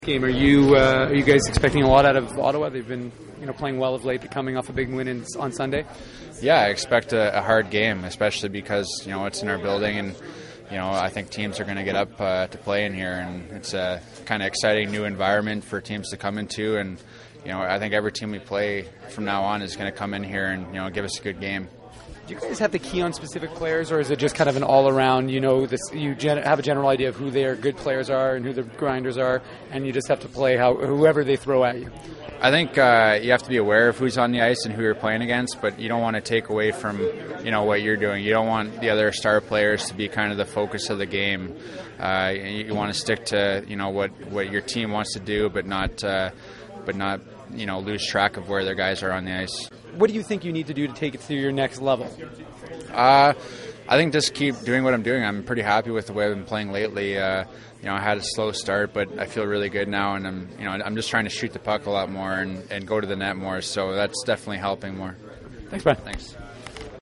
Game. Are you guys expecting a lot out of Ottawa? They've been playing well of late, but coming off a big win on Sunday. Yeah, I expect a hard game, especially because it's in our building, and I think teams are going to get up to play in here, and it's a kind of exciting new environment for teams to come into, and I think every team we play from now on is going to come in here and give us a good game. Do you guys have the key on specific players, or is it just kind of an all-around, you have a general idea of who their good players are and who the grinders are, and you just have to play whoever they throw at you? I think you have to be aware of who's on the ice and who you're playing against, but you don't want to take away from what you're doing. You don't want the other star players to be kind of the focus of the game. You want to stick to what your team wants to do, but not lose track of where their guys are on the ice. What do you think you need to do to take it to your next level? I think just keep doing what I'm doing. I'm pretty happy with the way I've been playing lately. I had a slow start, but I feel really good now, and I'm just trying to shoot the puck a lot more and go to the net more. So that's definitely helping more. Thanks, Brian. Thanks.